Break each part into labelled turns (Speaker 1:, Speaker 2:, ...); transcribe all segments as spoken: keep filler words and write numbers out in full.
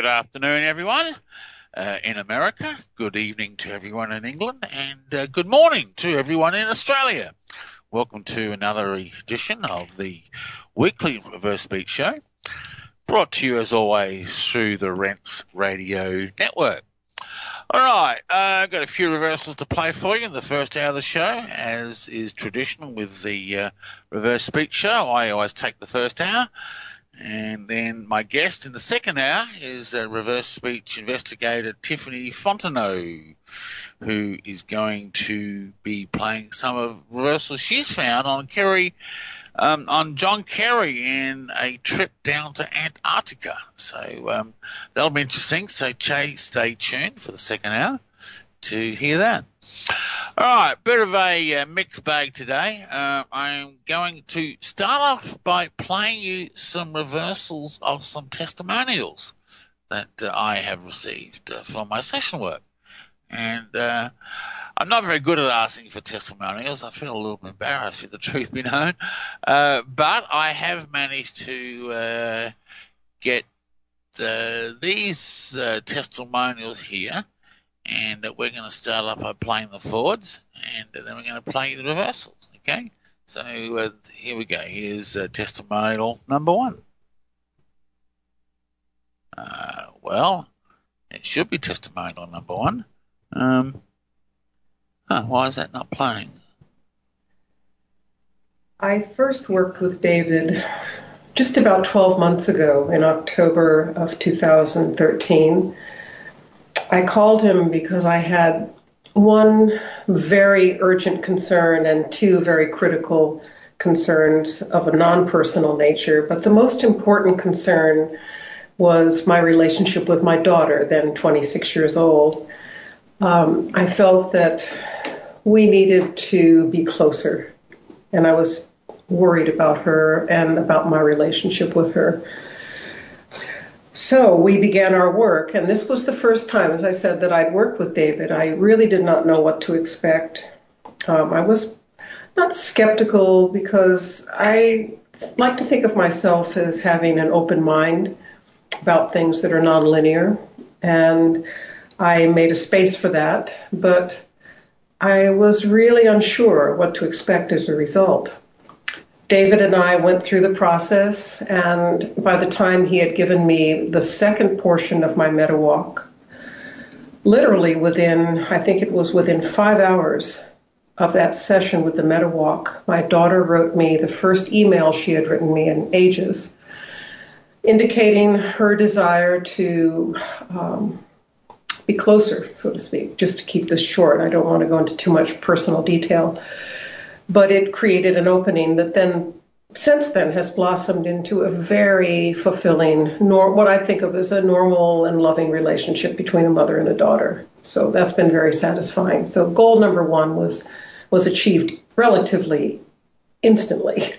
Speaker 1: good afternoon, everyone uh, in America. Good evening to everyone in England, and uh, good morning to everyone in Australia. Welcome to another edition of the weekly Reverse Speech Show, brought to you as always through the Rents Radio Network. All right, I've uh, got a few reversals to play for you in the first hour of the show, as is traditional with the uh, Reverse Speech Show. I always take the first hour. And then my guest in the second hour is uh, reverse speech investigator Tiffany Fontenot, who is going to be playing some of reversals she's found on Kerry, um, on John Kerry and a trip down to Antarctica. So um, that'll be interesting. So Jay, stay tuned for the second hour to hear that. All right, bit of a uh, mixed bag today. Uh, I'm going to start off by playing you some reversals of some testimonials that uh, I have received uh, for my session work. And uh, I'm not very good at asking for testimonials. I feel a little bit embarrassed, if the truth be known. Uh, but I have managed to uh, get uh, these uh, testimonials here. And uh, we're going to start off by playing the forwards, and uh, then we're going to play the reversals, okay? So uh, here we go. Here's uh, testimonial number one. Uh, well, it should be testimonial number one. Um, huh, why is that not playing?
Speaker 2: I first worked with David just about twelve months ago in October of two thousand thirteen. I called him because I had one very urgent concern and two very critical concerns of a non-personal nature. But the most important concern was my relationship with my daughter, then twenty-six years old. Um, I felt that we needed to be closer, and I was worried about her and about my relationship with her. So we began our work, and this was the first time, as I said, that I'd worked with David. I really did not know what to expect. Um, I was not skeptical because I like to think of myself as having an open mind about things that are nonlinear, and I made a space for that, but I was really unsure what to expect as a result. David and I went through the process, and by the time he had given me the second portion of my meta walk, literally within, I think it was within five hours of that session with the meta walk, my daughter wrote me the first email she had written me in ages, indicating her desire to um, be closer, so to speak, just to keep this short. I don't want to go into too much personal detail. But it created an opening that then, since then, has blossomed into a very fulfilling, nor- what I think of as a normal and loving relationship between a mother and a daughter. So that's been very satisfying. So goal number one was was achieved relatively instantly.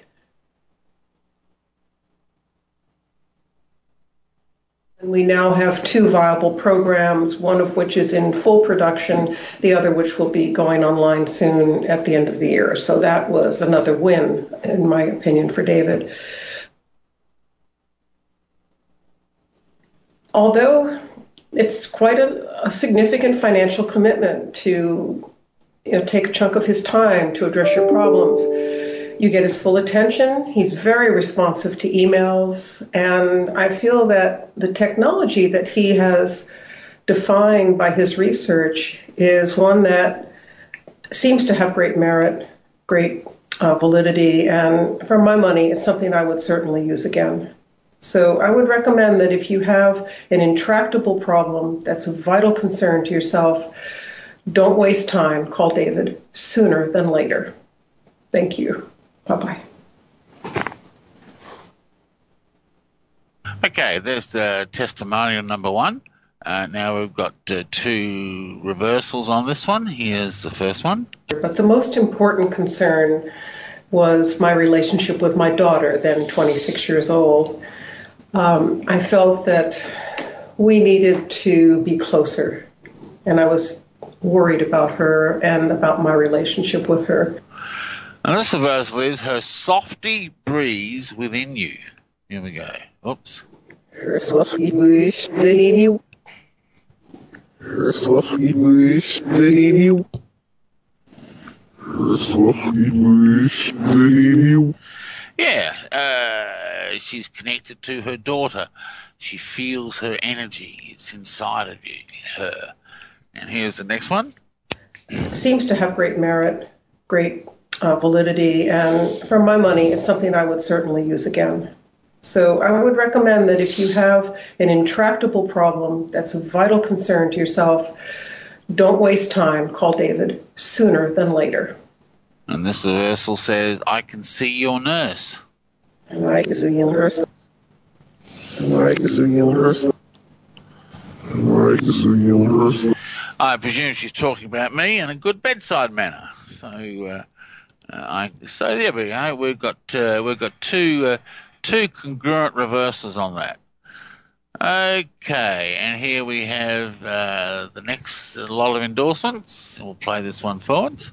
Speaker 2: And we now have two viable programs, one of which is in full production, the other which will be going online soon at the end of the year. So that was another win, in my opinion, for David. Although it's quite a, a significant financial commitment to, you know, take a chunk of his time to address your problems, you get his full attention. He's very responsive to emails. And I feel that the technology that he has defined by his research is one that seems to have great merit, great uh, validity. And for my money, it's something I would certainly use again. So I would recommend that if you have an intractable problem that's of vital concern to yourself, don't waste time. Call David sooner than later. Thank you. Bye-bye.
Speaker 1: Okay, there's the testimonial number one. Uh, now we've got uh, two reversals on this one. Here's the first one.
Speaker 2: But the most important concern was my relationship with my daughter, then twenty-six years old. Um, I felt that we needed to be closer, and I was worried about her and about my relationship with her.
Speaker 1: And this reversal is her softy breeze within you. Here we go. Oops.
Speaker 2: Herslapje
Speaker 1: Yeah, uh, she's connected to her daughter. She feels her energy. It's inside of you, her. And here's the next one.
Speaker 2: Seems to have great merit, great uh, validity, and for my money, it's something I would certainly use again. So I would recommend that if you have an intractable problem that's of vital concern to yourself, don't waste time. Call David sooner than later.
Speaker 1: And this reversal says, I can see your nurse.
Speaker 2: I can see your nurse.
Speaker 3: I can see your nurse. I can see your nurse.
Speaker 1: I presume she's talking about me in a good bedside manner. So, uh, uh, I, so there we go. We've got uh, we've got two uh, two congruent reversals on that. Okay, and here we have uh, the next lot of endorsements. We'll play this one forwards.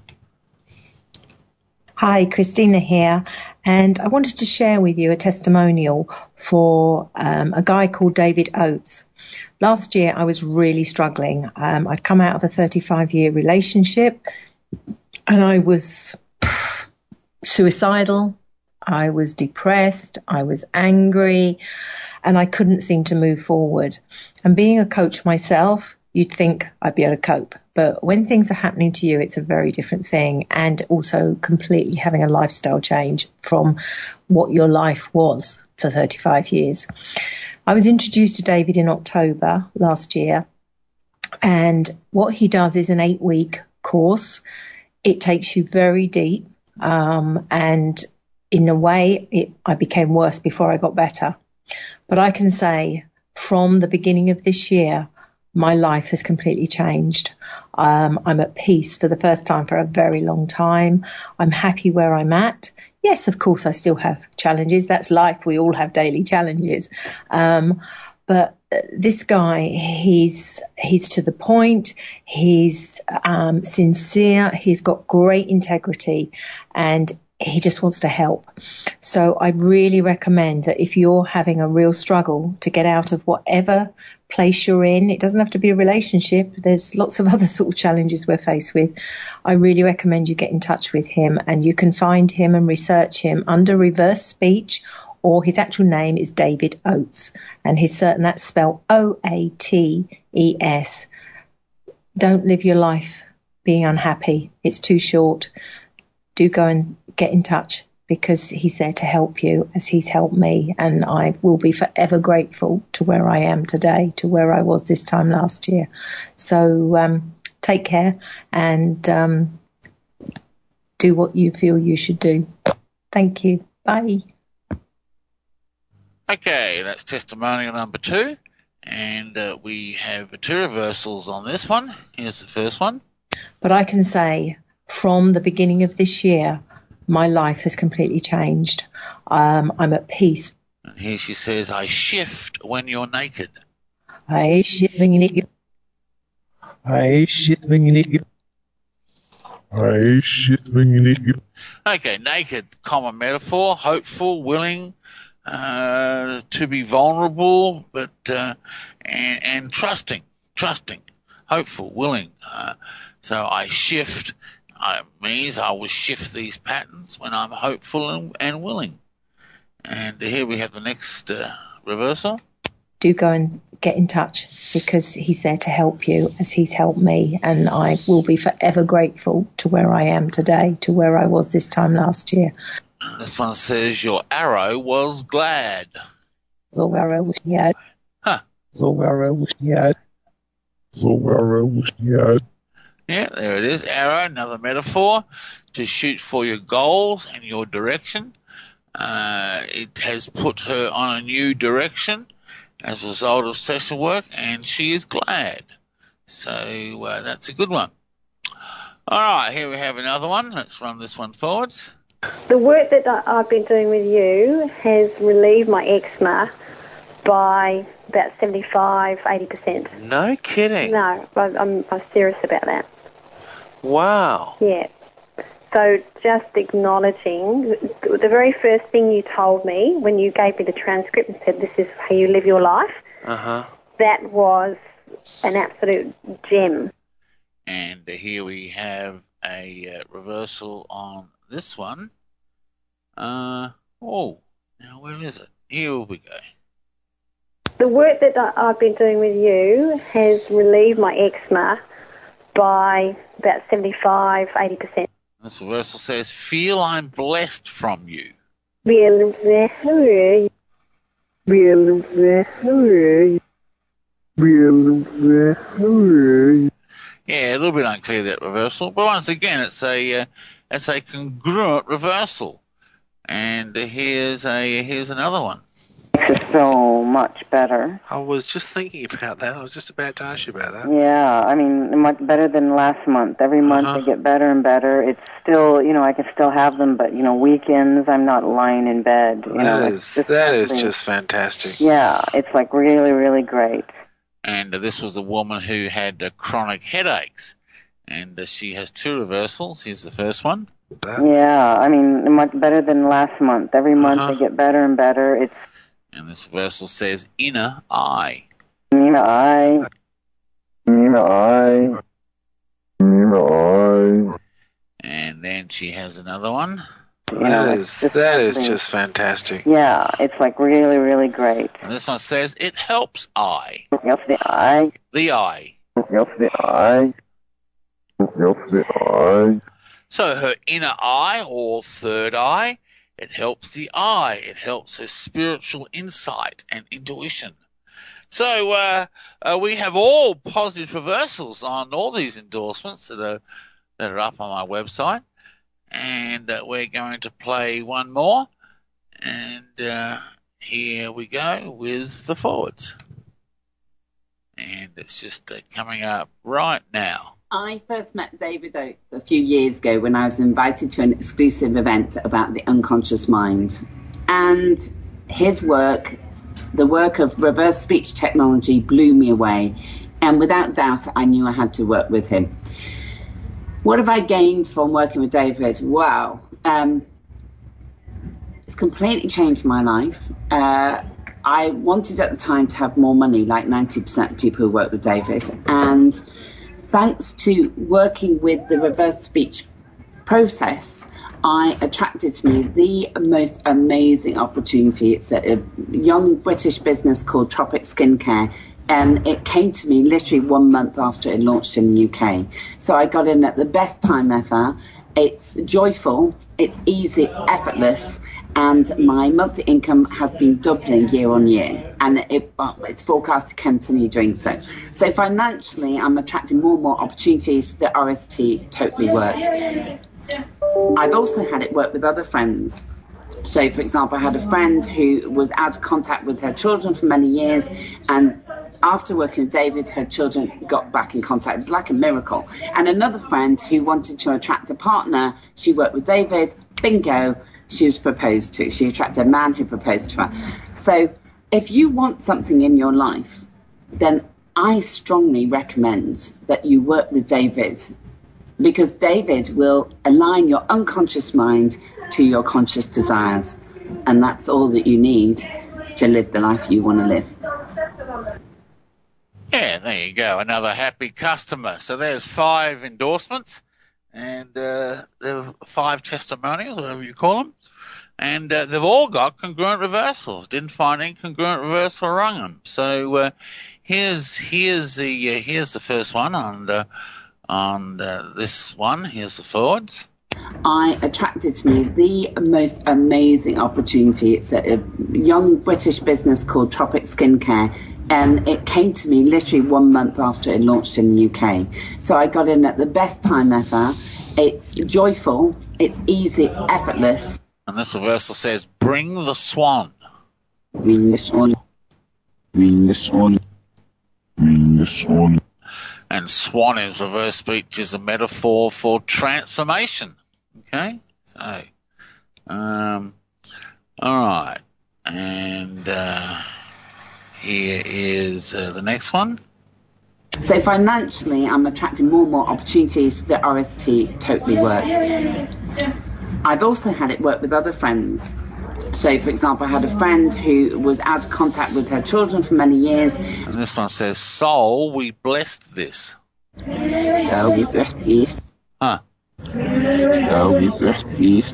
Speaker 4: Hi, Christina here, and I wanted to share with you a testimonial for um, a guy called David Oates. Last year, I was really struggling. Um, I'd come out of a thirty-five-year relationship, and I was suicidal, I was depressed, I was angry, and I couldn't seem to move forward. And being a coach myself, you'd think I'd be able to cope. But when things are happening to you, it's a very different thing. And also completely having a lifestyle change from what your life was for thirty-five years. I was introduced to David in October last year. And what he does is an eight-week course. It takes you very deep. Um, and in a way, it, I became worse before I got better. But I can say from the beginning of this year, my life has completely changed. Um, I'm at peace for the first time for a very long time. I'm happy where I'm at. Yes, of course, I still have challenges. That's life. We all have daily challenges. Um, but this guy, he's he's to the point. He's um, sincere. He's got great integrity, and he just wants to help. So I really recommend that if you're having a real struggle to get out of whatever place you're in, it doesn't have to be a relationship. There's lots of other sort of challenges we're faced with. I really recommend you get in touch with him, and you can find him and research him under Reverse Speech, or his actual name is David Oates, and his certain that's spelled O A T E S. Don't live your life being unhappy. It's too short. Do go and get in touch, because he's there to help you as he's helped me, and I will be forever grateful to where I am today, to where I was this time last year. So um, take care and um, do what you feel you should do. Thank you. Bye.
Speaker 1: Okay, that's testimonial number two, and uh, we have two reversals on this one. Here's the first one.
Speaker 4: But I can say from the beginning of this year, my life has completely changed. Um, I'm at peace.
Speaker 1: And here she says, I shift when you're naked.
Speaker 4: I shift when you're naked.
Speaker 3: I shift when you're naked. I shift when you're naked.
Speaker 1: Okay, naked, common metaphor, hopeful, willing, uh, to be vulnerable, but, uh, and, and trusting, trusting, hopeful, willing. Uh, so I shift. It means I will shift these patterns when I'm hopeful and, and willing. And here we have the next uh, reversal.
Speaker 4: Do go and get in touch, because he's there to help you as he's helped me, and I will be forever grateful to where I am today, to where I was this time last year.
Speaker 1: This one says your arrow was glad.
Speaker 4: So arrow was glad.
Speaker 1: Huh.
Speaker 3: So arrow was glad. So arrow was glad.
Speaker 1: Yeah, there it is. Arrow, another metaphor to shoot for your goals and your direction. Uh, it has put her on a new direction as a result of session work, and she is glad. So uh, that's a good one. All right, here we have another one. Let's run this one forwards.
Speaker 5: The work that I've been doing with you has relieved my eczema by about seventy-five, eighty percent.
Speaker 1: No kidding.
Speaker 5: No, I'm, I'm, I'm serious about that.
Speaker 1: Wow.
Speaker 5: Yeah. So just acknowledging, the very first thing you told me when you gave me the transcript and said this is how you live your life,
Speaker 1: uh-huh.
Speaker 5: that was an absolute gem.
Speaker 1: And here we have a uh, reversal on this one. Uh, oh, now where is it? Here we go.
Speaker 5: The work that I've been doing with you has relieved my eczema by about seventy-five, eighty percent.
Speaker 1: This reversal says, feel I'm blessed from you.
Speaker 5: Real, real, real, real.
Speaker 1: Yeah, a little bit unclear, that reversal. But once again, it's a uh, it's a congruent reversal. And uh, here's a here's another one.
Speaker 6: It's so much better.
Speaker 7: I was just thinking about that. I was just about to ask you about that.
Speaker 6: Yeah, I mean, much better than last month. Every month
Speaker 7: Uh-huh.
Speaker 6: they get better and better. It's still, you know, I can still have them, but, you know, weekends I'm not lying in bed. You know,
Speaker 7: That
Speaker 6: it's
Speaker 7: is
Speaker 6: just
Speaker 7: that is
Speaker 6: something-
Speaker 7: just fantastic.
Speaker 6: Yeah, it's like really, really great.
Speaker 1: And uh, this was a woman who had uh, chronic headaches. And uh, she has two reversals. Here's the first one.
Speaker 7: That,
Speaker 6: Yeah, I mean, much better than last month. Every month
Speaker 7: Uh-huh.
Speaker 6: they get better and better. It's,
Speaker 1: And this reversal says inner eye.
Speaker 6: you know, I,
Speaker 3: Inner eye. Inner eye.
Speaker 1: And then she has another one.
Speaker 6: you know,
Speaker 7: that
Speaker 6: it's
Speaker 7: is
Speaker 6: just
Speaker 7: that is
Speaker 6: something-
Speaker 7: just fantastic.
Speaker 6: Yeah, it's like really, really great.
Speaker 1: And this one says it helps eye.
Speaker 6: Helps the eye.
Speaker 1: The eye.
Speaker 3: Helps the eye. Helps the eye.
Speaker 1: So her inner eye or third eye, it helps the eye. It helps her spiritual insight and intuition. So uh, uh, we have all positive reversals on all these endorsements that are that are up on my website. And uh, we're going to play one more. And uh, here we go with the forwards. And it's just uh, coming up right now.
Speaker 8: I first met David Oates a few years ago when I was invited to an exclusive event about the unconscious mind. And his work, the work of reverse speech technology, blew me away. And without doubt, I knew I had to work with him. What have I gained from working with David? Wow. Um, it's completely changed my life. Uh, I wanted at the time to have more money, like ninety percent of people who work with David. And thanks to working with the reverse speech process, I attracted to me the most amazing opportunity. It's a, a young British business called Tropic Skincare, and it came to me literally one month after it launched in the U K. So I got in at the best time ever. It's joyful, it's easy, it's effortless, and my monthly income has been doubling year on year, and it, well, it's forecast to continue doing so. So financially, I'm attracting more and more opportunities. The R S T totally worked. I've also had it work with other friends. So, for example, I had a friend who was out of contact with her children for many years, and after working with David, her children got back in contact. It was like a miracle. And another friend who wanted to attract a partner, she worked with David, bingo, she was proposed to. She attracted a man who proposed to her. So if you want something in your life, then I strongly recommend that you work with David, because David will align your unconscious mind to your conscious desires. And that's all that you need to live the life you want to live.
Speaker 1: Yeah, there you go. Another happy customer. So there's five endorsements, and uh, there are five testimonials, whatever you call them. And uh, they've all got congruent reversals. Didn't find incongruent reversal wrong them. So uh, here's here's the uh, here's the first one on uh, on uh, this one. Here's the forwards.
Speaker 8: I attracted to me the most amazing opportunity. It's a, a young British business called Tropic Skincare, and it came to me literally one month after it launched in the U K. So I got in at the best time ever. It's joyful, it's easy, it's effortless.
Speaker 1: And this reversal says, bring the swan.
Speaker 8: Bring the swan.
Speaker 3: Bring the swan. Bring the swan.
Speaker 1: And swan is reverse speech is a metaphor for transformation. Okay? So, um, all right. And uh, here is uh, the next one.
Speaker 8: So financially, I'm attracting more and more opportunities. The R S T totally worked. I've also had it work with other friends. So, for example, I had a friend who was out of contact with her children for many years.
Speaker 1: And this one says, Soul, we blessed this.
Speaker 8: So we blessed peace.
Speaker 1: Huh.
Speaker 3: So we blessed peace.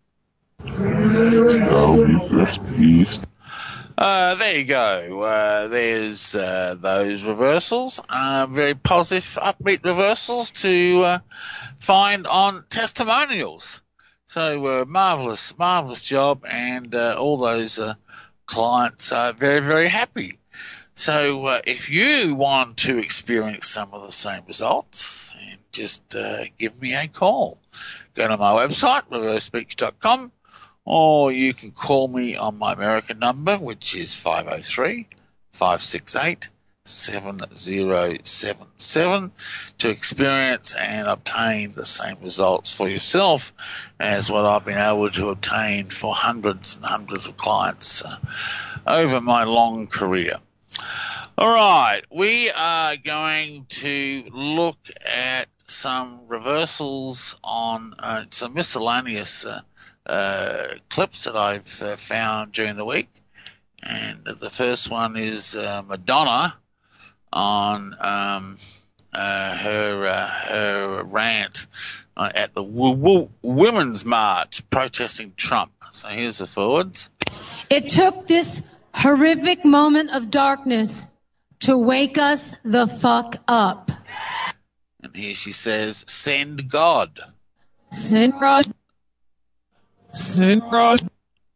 Speaker 3: So we blessed peace.
Speaker 1: Uh, there you go. Uh, there's uh, those reversals. Uh, very positive, upbeat reversals to uh, find on testimonials. So uh, marvelous, marvelous job, and uh, all those uh, clients are very, very happy. So uh, if you want to experience some of the same results, and just uh, give me a call. Go to my website, reverse speech dot com, or you can call me on my American number, which is five oh three, five six eight, seven oh seven seven, to experience and obtain the same results for yourself as what I've been able to obtain for hundreds and hundreds of clients uh, over my long career. All right, we are going to look at some reversals on uh, some miscellaneous uh, uh, clips that I've uh, found during the week. And the first one is uh, Madonna on um, uh, her uh, her rant uh, at the w- w- Women's March protesting Trump. So here's the forwards.
Speaker 9: It took this horrific moment of darkness to wake us the fuck up.
Speaker 1: And here she says, send God.
Speaker 9: Send God.
Speaker 3: Send God.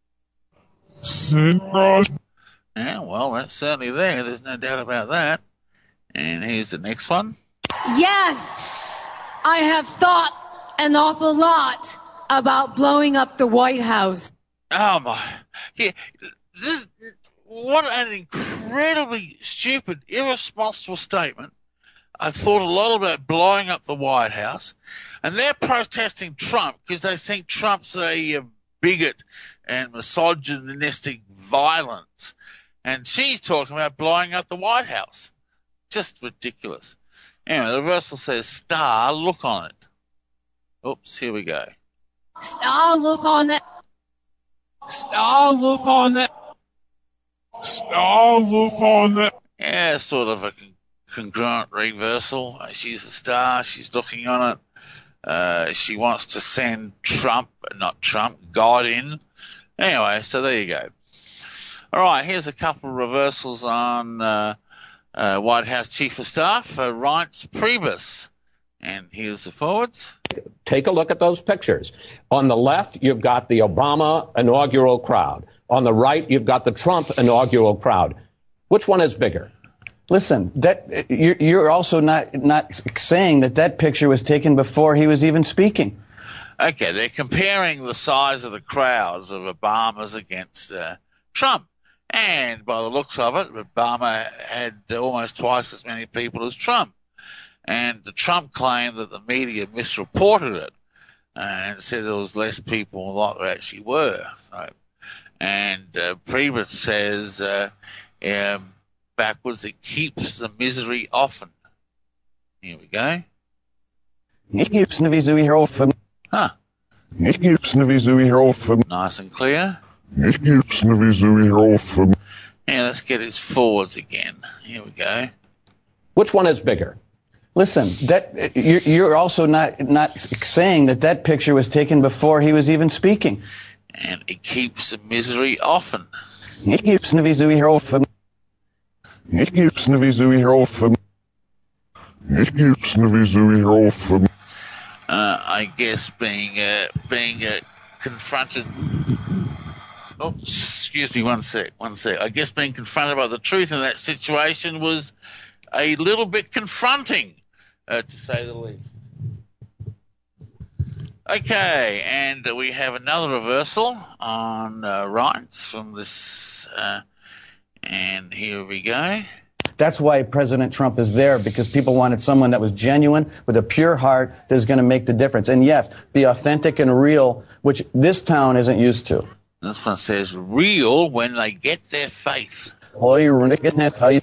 Speaker 3: Send God.
Speaker 1: Yeah, well, that's certainly there. There's no doubt about that. And here's the next one.
Speaker 9: Yes, I have thought an awful lot about blowing up the White House.
Speaker 1: Oh, my. Yeah, this, what an incredibly stupid, irresponsible statement. I thought a lot about blowing up the White House. And they're protesting Trump because they think Trump's a, a bigot and misogynistic violence. And she's talking about blowing up the White House. Just ridiculous. Anyway, the reversal says, star, look on it. Oops, here we go.
Speaker 9: Star, look on it. Star, look on it.
Speaker 3: Star, look on it.
Speaker 1: Yeah, sort of a con- congruent reversal. Uh, she's a star. She's looking on it. Uh, she wants to send Trump, not Trump, God in. Anyway, so there you go. All right, here's a couple of reversals on uh, uh, White House Chief of Staff, uh, Reince Priebus. And here's the forwards.
Speaker 10: Take a look at those pictures. On the left, you've got the Obama inaugural crowd. On the right, you've got the Trump inaugural crowd. Which one is bigger?
Speaker 11: Listen, that you're, you're also not not saying that that picture was taken before he was even speaking.
Speaker 1: Okay, they're comparing the size of the crowds of Obama's against uh, Trump. And by the looks of it, Obama had almost twice as many people as Trump. And the Trump claimed that the media misreported it and said there was less people than there actually were. So, and uh, Priebus says uh, um, backwards, it keeps the misery often. Here we go.
Speaker 11: It keeps the misery often.
Speaker 1: Huh.
Speaker 3: It keeps the misery often.
Speaker 1: Nice and clear.
Speaker 3: It keeps the misery often.
Speaker 1: Yeah, let's get his forwards again. Here we go.
Speaker 10: Which one is bigger?
Speaker 11: Listen, that you're, you're also not not saying that that picture was taken before he was even speaking.
Speaker 1: And it keeps the misery often.
Speaker 11: It keeps the misery often.
Speaker 3: It keeps the misery often. It keeps the misery often.
Speaker 1: Uh, I guess being uh, being uh, confronted. Oh, excuse me, one sec, one sec. I guess being confronted by the truth in that situation was a little bit confronting, uh, to say the least. Okay, and uh, we have another reversal on uh, Reince from this, uh, and here we go.
Speaker 11: That's why President Trump is there, because people wanted someone that was genuine, with a pure heart, that's going to make the difference. And yes, be authentic and real, which this town isn't used to.
Speaker 1: This one says real when they get their faith.
Speaker 11: Oh, you're going to get that faith.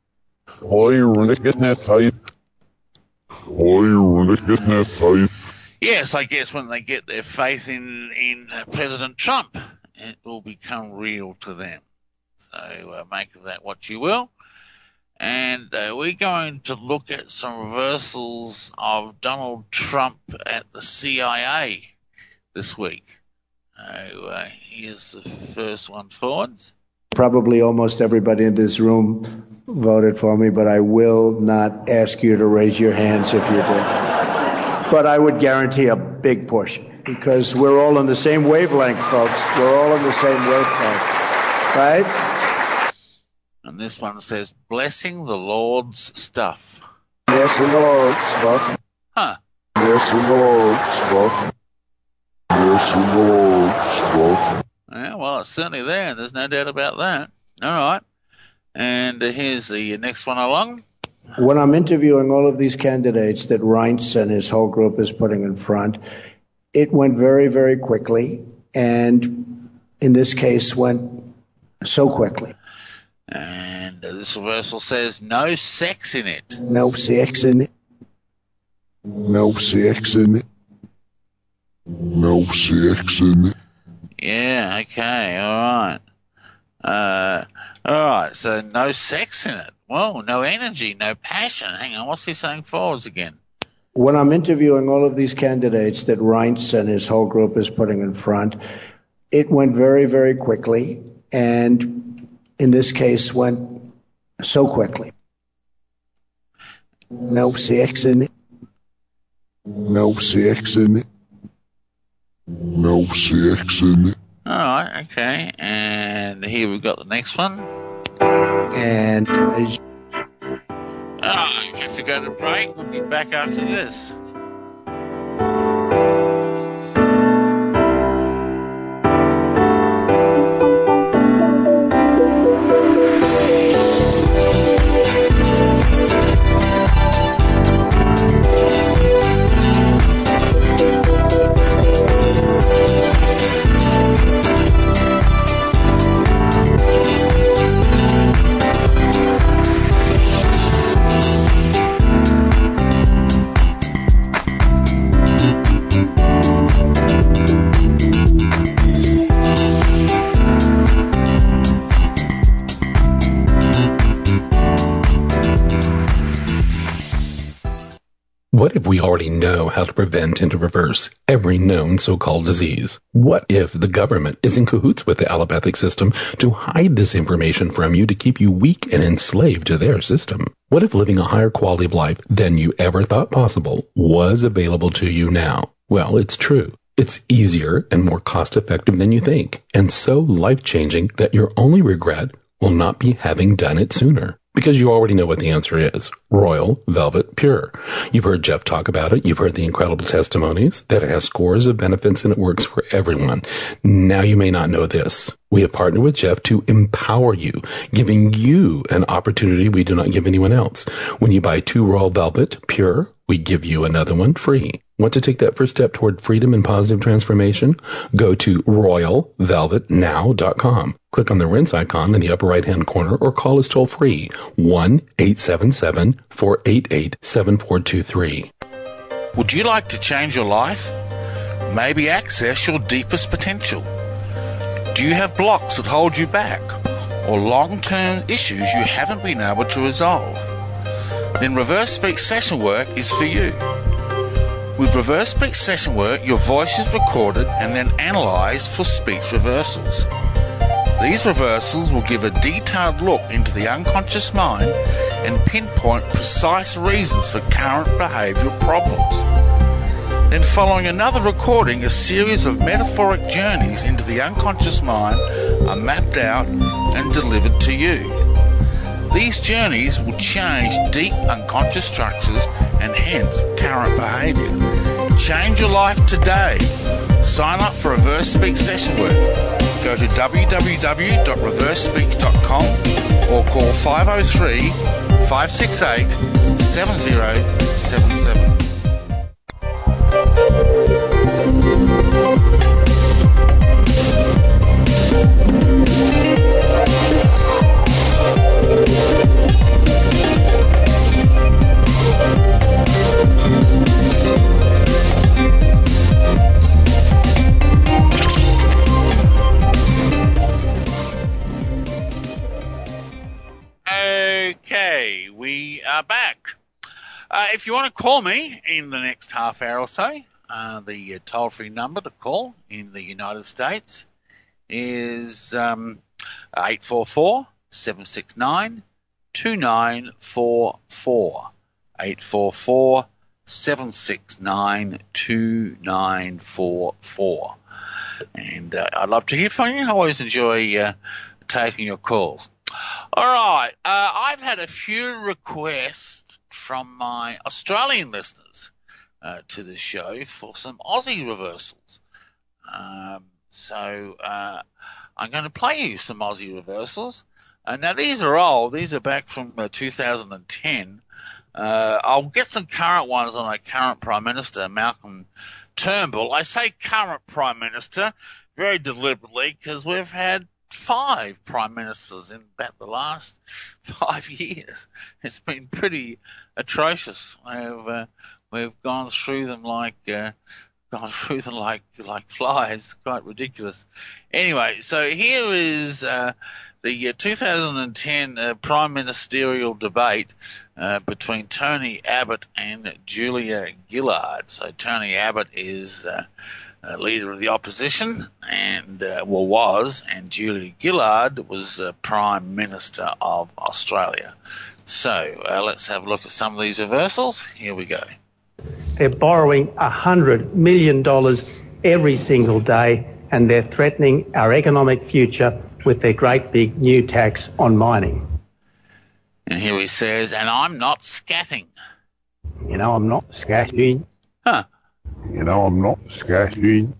Speaker 3: Oh, you're going to get that faith. Oh, you're going to get that faith.
Speaker 1: Yes, I guess when they get their faith in, in uh, President Trump, it will become real to them. So uh, make of that what you will. And uh, we're going to look at some reversals of Donald Trump at the C I A this week. Uh, uh, here's the first one forwards.
Speaker 12: Probably almost everybody in this room voted for me, but I will not ask you to raise your hands if you did. But I would guarantee a big portion, because we're all on the same wavelength, folks. We're all on the same wavelength, right?
Speaker 1: And this one says, blessing the Lord's stuff.
Speaker 12: Yes, the Lord's stuff.
Speaker 1: Huh.
Speaker 3: Yes, the Lord's stuff. Yes, the Lord's stuff.
Speaker 1: Yeah, well, it's certainly there. There's no doubt about that. All right. And uh, here's the next one along.
Speaker 12: When I'm interviewing all of these candidates that Reince and his whole group is putting in front, it went very, very quickly, and in this case went so quickly.
Speaker 1: And uh, this reversal says no sex in it.
Speaker 12: No sex in it.
Speaker 3: No sex in it. No sex in it.
Speaker 1: Yeah, okay, all right. Uh, all right, so no sex in it. Well, no energy, no passion. Hang on, what's he saying forwards again?
Speaker 12: When I'm interviewing all of these candidates that Reince and his whole group is putting in front, it went very, very quickly, and in this case went so quickly. No sex in it.
Speaker 3: No sex in it. No sex in it.
Speaker 1: All right, okay, and here we've got the next one.
Speaker 12: And as
Speaker 1: oh, you have to go to break. We'll be back after this.
Speaker 13: What if we already know how to prevent and to reverse every known so-called disease? What if the government is in cahoots with the allopathic system to hide this information from you to keep you weak and enslaved to their system? What if living a higher quality of life than you ever thought possible was available to you now? Well, it's true. It's easier and more cost-effective than you think, and so life-changing that your only regret will not be having done it sooner. Because you already know what the answer is. Royal Velvet Pure. You've heard Jeff talk about it. You've heard the incredible testimonies that it has scores of benefits and it works for everyone. Now you may not know this. We have partnered with Jeff to empower you, giving you an opportunity we do not give anyone else. When you buy two Royal Velvet Pure, we give you another one free. Want to take that first step toward freedom and positive transformation? Go to royal velvet now dot com. Click on the rinse icon in the upper right-hand corner or call us toll-free one eight seven seven, four eight eight, seven four two three.
Speaker 1: Would you like to change your life? Maybe access your deepest potential? Do you have blocks that hold you back? Or long-term issues you haven't been able to resolve? Then Reverse Speech Session Work is for you. With Reverse Speech Session Work, your voice is recorded and then analysed for speech reversals. These reversals will give a detailed look into the unconscious mind and pinpoint precise reasons for current behavioural problems. Then following another recording, a series of metaphoric journeys into the unconscious mind are mapped out and delivered to you. These journeys will change deep unconscious structures and hence current behaviour. Change your life today. Sign up for Reverse Speech Session Work. Go to w w w dot reverse speech dot com or call five oh three, five six eight, seven zero seven seven. are back. Uh, if you want to call me in the next half hour or so, uh, the uh, toll-free number to call in the United States is um, eight four four, seven six nine, two nine four four. eight four four, seven six nine, two nine four four. And uh, I'd love to hear from you. I always enjoy uh, taking your calls. All right. Uh, I've had a few requests from my Australian listeners uh, to the show for some Aussie reversals. Um, so uh, I'm going to play you some Aussie reversals. Uh, now, these are old. These are back from uh, two thousand ten. Uh, I'll get some current ones on our current Prime Minister, Malcolm Turnbull. I say current Prime Minister very deliberately because we've had five Prime Ministers in about the last five years. It's been pretty atrocious. We've, uh, we've gone through them like uh, gone through them like like flies. Quite ridiculous. Anyway, so here is uh, the uh, two thousand ten uh, Prime Ministerial debate uh, between Tony Abbott and Julia Gillard. So Tony Abbott is uh, uh, leader of the opposition, and uh, well was, and Julia Gillard was uh, Prime Minister of Australia. So uh, let's have a look at some of these reversals. Here we go.
Speaker 14: They're borrowing one hundred million dollars every single day, and they're threatening our economic future with their great big new tax on mining.
Speaker 1: And here he says, and I'm not scatting.
Speaker 14: You know, I'm not scatting.
Speaker 1: Huh.
Speaker 3: You know, I'm not scatting.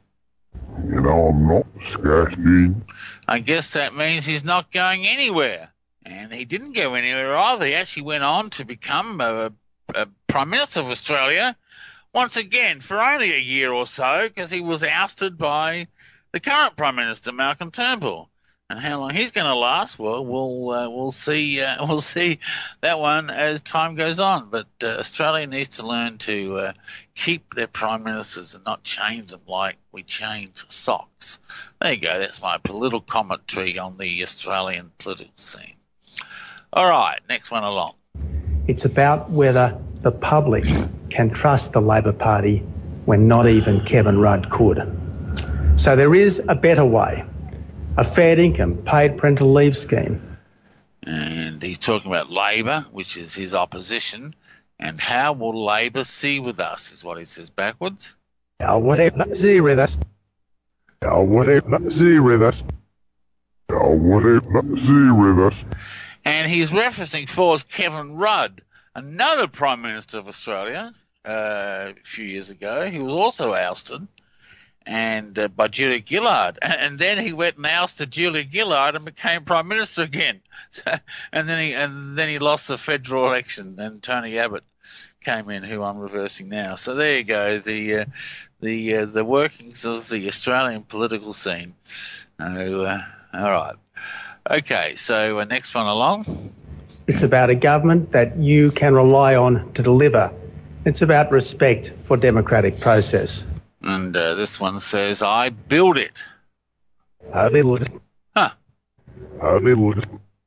Speaker 3: You know, I'm not scatting.
Speaker 1: I guess that means he's not going anywhere. And he didn't go anywhere either. He actually went on to become a, a Prime Minister of Australia once again for only a year or so, because he was ousted by the current Prime Minister, Malcolm Turnbull. And how long he's going to last, well, we'll uh, we'll see uh, we'll see that one as time goes on. But uh, Australia needs to learn to uh, keep their prime ministers and not change them like we change socks. There you go. That's my political commentary on the Australian political scene. All right, next one along.
Speaker 14: It's about whether the public can trust the Labor Party when not even Kevin Rudd could. So there is a better way. A fair income, paid parental leave scheme.
Speaker 1: And he's talking about Labor, which is his opposition, and how will Labor see with us, is what he says backwards.
Speaker 14: How would it see with us?
Speaker 3: How would it see with us? How would it see with us?
Speaker 1: And he's referencing for us Kevin Rudd, another Prime Minister of Australia, uh, a few years ago. He was also ousted. And uh, by Julia Gillard, and, and then he went and ousted Julia Gillard and became Prime Minister again. and then he and then he lost the federal election, and Tony Abbott came in, who I'm reversing now. So there you go, the uh, the uh, the workings of the Australian political scene. Uh, uh, all right, okay. So uh, next one along.
Speaker 14: It's about a government that you can rely on to deliver. It's about respect for democratic process.
Speaker 1: And uh, this one says, I build it.
Speaker 14: I build it.
Speaker 1: Huh.
Speaker 3: I build it.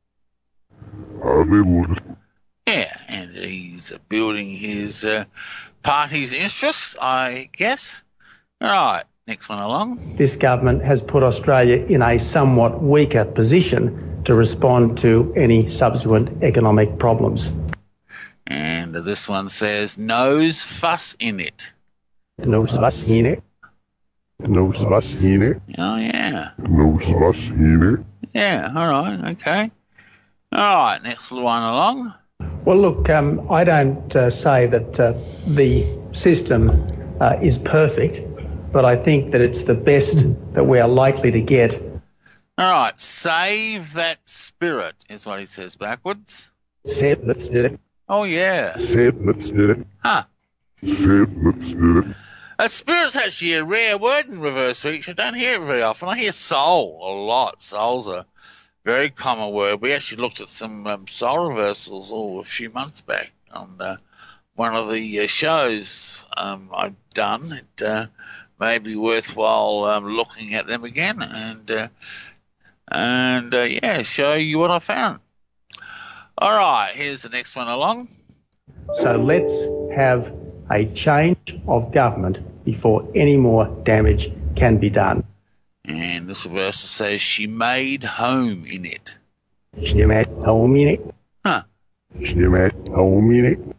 Speaker 3: I build it.
Speaker 1: Yeah, and he's uh, building his uh, party's interests, I guess. All right, next one along.
Speaker 14: This government has put Australia in a somewhat weaker position to respond to any subsequent economic problems.
Speaker 1: And uh, this one says, nose fuss in it.
Speaker 14: No fuss in it.
Speaker 3: No fuss in it.
Speaker 1: Oh, yeah.
Speaker 3: No fuss in it.
Speaker 1: Yeah, all right, okay. All right, next one along.
Speaker 14: Well, look, um, I don't uh, say that uh, the system uh, is perfect, but I think that it's the best that we are likely to get.
Speaker 1: All right, save that spirit is what he says backwards.
Speaker 14: Save that spirit.
Speaker 1: Oh, yeah.
Speaker 3: Save that spirit.
Speaker 1: Huh.
Speaker 3: Save that spirit.
Speaker 1: Uh, spirit's actually a rare word in reverse speech. I don't hear it very often. I hear soul a lot. Soul's a very common word. We actually looked at some um, soul reversals oh, a few months back on uh, one of the uh, shows um, I've done. It uh, may be worthwhile um, looking at them again and, uh, and uh, yeah, show you what I found. All right, here's the next one along.
Speaker 14: So let's have a change of government before any more damage can be done.
Speaker 1: And this reversal says she made home in it.
Speaker 14: She made home in it.
Speaker 1: Huh.
Speaker 3: She made home in it.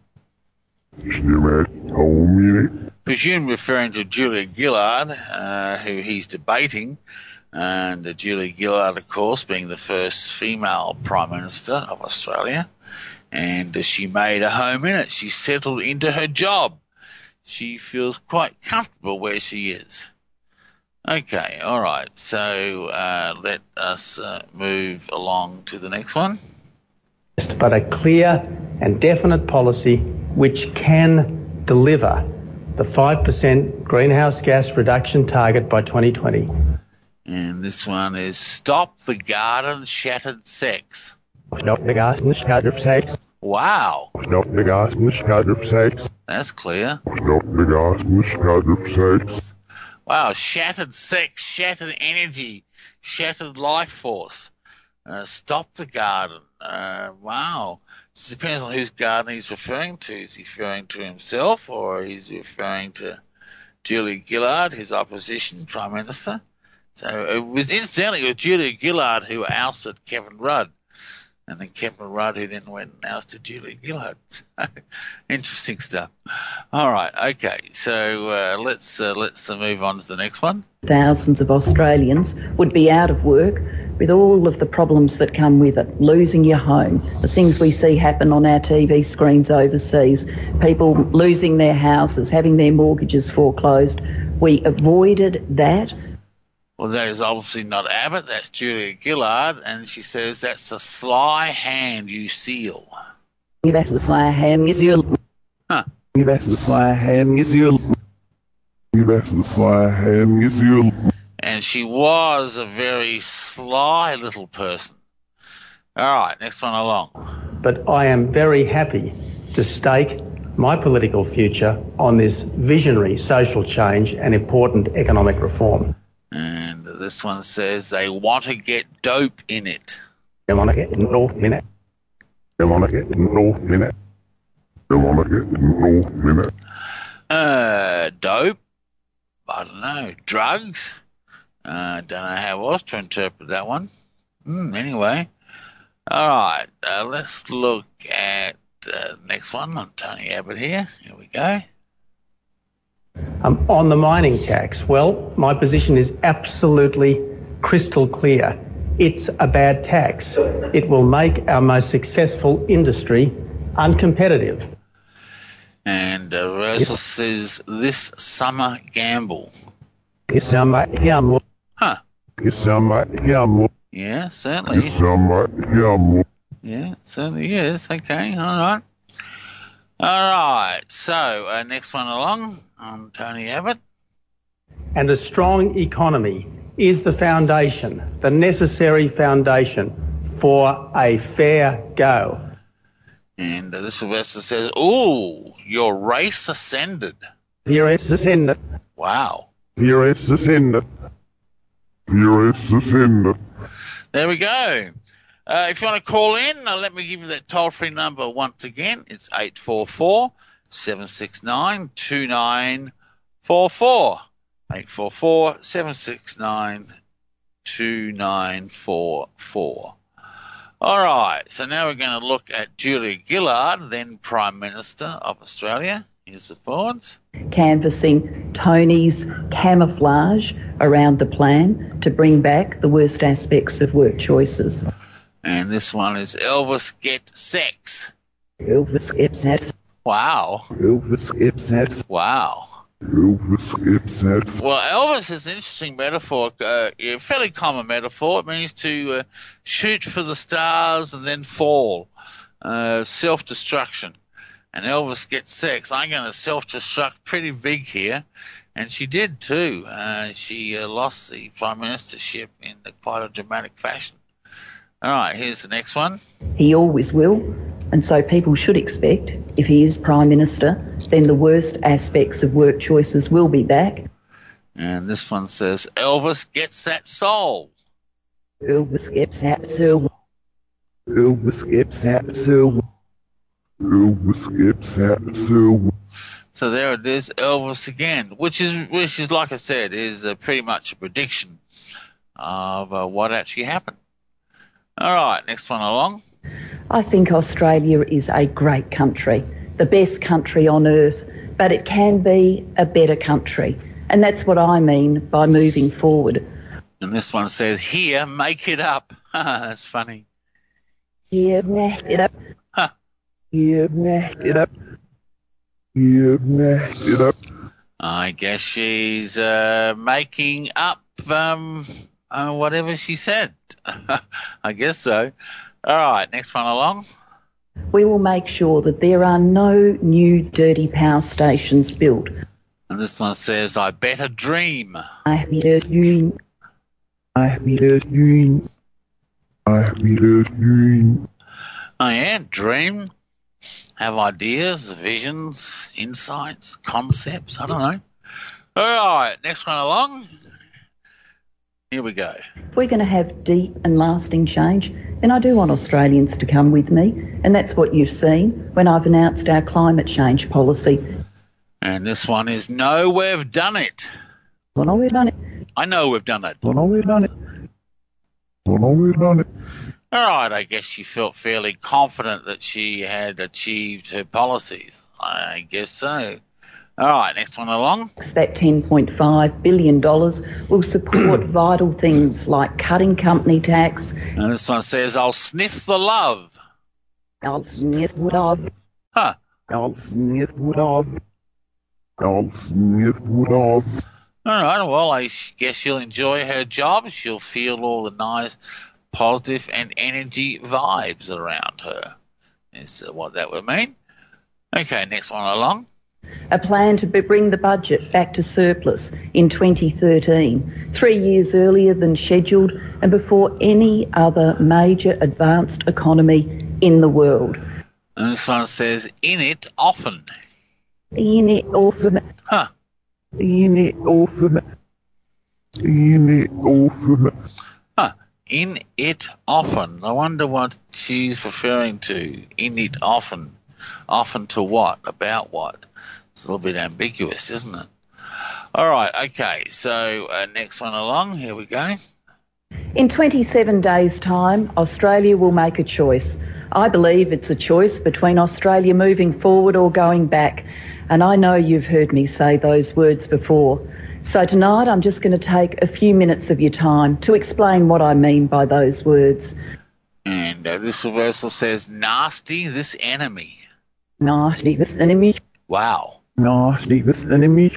Speaker 3: She made home in it.
Speaker 1: Presume referring to Julia Gillard, uh, who he's debating. And uh, Julia Gillard, of course, being the first female Prime Minister of Australia. And uh, she made a home in it. She settled into her job. She feels quite comfortable where she is. Okay, all right. So uh, let us uh, move along to the next one.
Speaker 14: But a clear and definite policy which can deliver the five percent greenhouse gas reduction target by twenty twenty.
Speaker 1: And this one is Stop the Garden Shattered Sex.
Speaker 14: Stop the garden shattered sex.
Speaker 1: Wow.
Speaker 3: Stop the garden shattered sex.
Speaker 1: That's clear.
Speaker 3: Stop the garden shattered sex.
Speaker 1: Wow, shattered sex, shattered energy, shattered life force. Uh, stop the garden. Uh, wow. It depends on whose garden he's referring to. Is he referring to himself or is he referring to Julia Gillard, his opposition Prime Minister? So it was incidentally with Julia Gillard who ousted Kevin Rudd. And then Kevin Rudd who then went and ousted Julia Gillard. Interesting stuff. All right, okay. So uh, let's uh, let's uh, move on to the next one.
Speaker 15: Thousands of Australians would be out of work with all of the problems that come with it, losing your home, the things we see happen on our T V screens overseas, people losing their houses, having their mortgages foreclosed. We avoided that.
Speaker 1: Well, that is obviously not Abbott, that's Julia Gillard, and she says that's a sly hand you seal.
Speaker 15: That's the sly hand you seal.
Speaker 1: Huh.
Speaker 3: That's the sly hand you seal. That's the sly hand you seal.
Speaker 1: And she was a very sly little person. All right, next one along.
Speaker 14: But I am very happy to stake my political future on this visionary social change and important economic reform.
Speaker 1: And this one says they want to get dope in it.
Speaker 14: They want to get dope in it.
Speaker 3: They want to get dope in it. They want to get dope in it.
Speaker 1: Uh, dope? I don't know. Drugs? I uh, don't know how else to interpret that one. Mm, anyway. All right. Uh, let's look at uh, the next one. I'm Tony Abbott here. Here we go.
Speaker 14: Um, on the mining tax, well, my position is absolutely crystal clear. It's a bad tax. It will make our most successful industry uncompetitive.
Speaker 1: And uh, Russell says this summer gamble.
Speaker 14: This summer gamble.
Speaker 1: Huh.
Speaker 3: This summer gamble.
Speaker 1: Yeah, certainly.
Speaker 3: This summer gamble.
Speaker 1: Yeah, it certainly is. Okay, all right. All right, so uh, next one along, I'm Tony Abbott.
Speaker 14: And a strong economy is the foundation, the necessary foundation for a fair go.
Speaker 1: And uh, this investor says, ooh, your race ascended.
Speaker 14: Your race ascended.
Speaker 1: Wow.
Speaker 3: Your race ascended. Your race ascended.
Speaker 1: There we go. Uh, if you want to call in, uh, let me give you that toll-free number once again. It's eight four four, seven six nine, two nine four four. eight four four, seven six nine, two nine four four. All right, so now we're going to look at Julia Gillard, then Prime Minister of Australia. Here's the forwards.
Speaker 15: Canvassing Tony's camouflage around the plan to bring back the worst aspects of work choices.
Speaker 1: And this one is Elvis Get Sex.
Speaker 15: Elvis Get Sex.
Speaker 1: Wow.
Speaker 3: Elvis Get Sex.
Speaker 1: Wow.
Speaker 3: Elvis Get Sex.
Speaker 1: Well, Elvis is an interesting metaphor, uh, a fairly common metaphor. It means to uh, shoot for the stars and then fall, uh, self-destruction. And Elvis Gets Sex. I'm going to self-destruct pretty big here. And she did too. Uh, she uh, lost the Prime Ministership in quite a dramatic fashion. All right, here's the next one.
Speaker 15: He always will, and so people should expect, if he is Prime Minister, then the worst aspects of work choices will be back.
Speaker 1: And this one says, Elvis gets that soul.
Speaker 15: Elvis gets that soul.
Speaker 3: Elvis gets that silver. Elvis gets that silver.
Speaker 1: So there it is, Elvis again, which is, which is like I said, is uh, pretty much a prediction of uh, what actually happened. All right, next one along.
Speaker 15: I think Australia is a great country, the best country on earth, but it can be a better country. And that's what I mean by moving forward.
Speaker 1: And this one says, here, make it up. That's funny.
Speaker 15: Yeah, make it up.
Speaker 1: Huh.
Speaker 3: Yeah, make it up. Yeah, make it up.
Speaker 1: I guess she's uh, making up um, uh, whatever she said. I guess so. All right, next one along.
Speaker 15: We will make sure that there are no new dirty power stations built.
Speaker 1: And this one says, I better dream.
Speaker 15: I better dream.
Speaker 3: I better dream. I better dream.
Speaker 1: I am dream. Have ideas, visions, insights, concepts. I don't know. All right, next one along. Here we go.
Speaker 15: If we're going to have deep and lasting change, then I do want Australians to come with me. And that's what you've seen when I've announced our climate change policy.
Speaker 1: And this one is, no, we've done it.
Speaker 15: Well, no, we've done it.
Speaker 1: I know we've done it.
Speaker 3: Well, no, we've done it. Well, no, we've done it.
Speaker 1: All right, I guess she felt fairly confident that she had achieved her policies. I guess so. All right, next one along.
Speaker 15: That ten point five billion dollars will support vital things like cutting company tax.
Speaker 1: And this one says, I'll sniff the love.
Speaker 15: I'll sniff what I've...
Speaker 1: Huh.
Speaker 3: I'll sniff what I've... I'll sniff what I've...
Speaker 1: All right, well, I guess she'll enjoy her job. She'll feel all the nice, positive and energy vibes around her. Is what that would mean. Okay, next one along.
Speaker 15: A plan to bring the budget back to surplus in twenty thirteen, three years earlier than scheduled and before any other major advanced economy in the world.
Speaker 1: And this one says, in it often.
Speaker 15: In it often.
Speaker 1: Huh.
Speaker 3: In it often. In it often.
Speaker 1: Huh. In it often. I wonder what she's referring to. In it often. Often to what? About what? It's a little bit ambiguous, isn't it? All right, okay, so uh, next one along, here we go.
Speaker 15: In twenty-seven days' time, Australia will make a choice. I believe it's a choice between Australia moving forward or going back, and I know you've heard me say those words before. So tonight I'm just going to take a few minutes of your time to explain what I mean by those words.
Speaker 1: And uh, this reversal says, nasty this enemy.
Speaker 15: Nasty this enemy.
Speaker 1: Wow.
Speaker 3: Nasty this enemy.